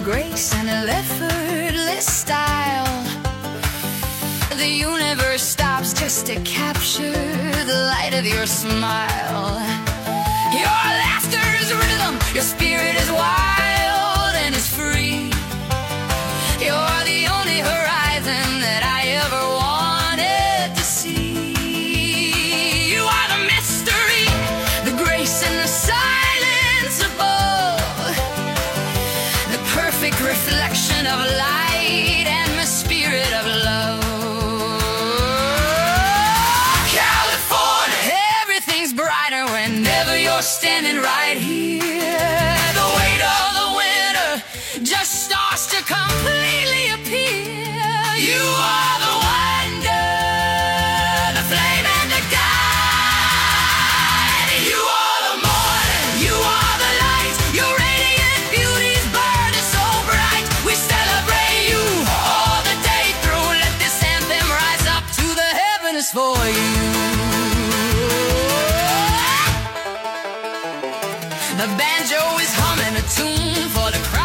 grace and effortless style. The universe stops just to capture the light of your smile. Your laughter is rhythm, your spirit is wild and is free. You're the only horizon that I ever wanted to see. You are the mystery, the grace and the silence above, the perfect reflection of light and the spirit of love. Brighter whenever you're standing right here. The weight of the winter just starts to completely appear. You are the wonder, the flame and the guide. You are the morning, you are the light. Your radiant beauty's burning so bright. We celebrate you all the day through. Let this anthem rise up to the heavens for you. The banjo is humming a tune for the crowd.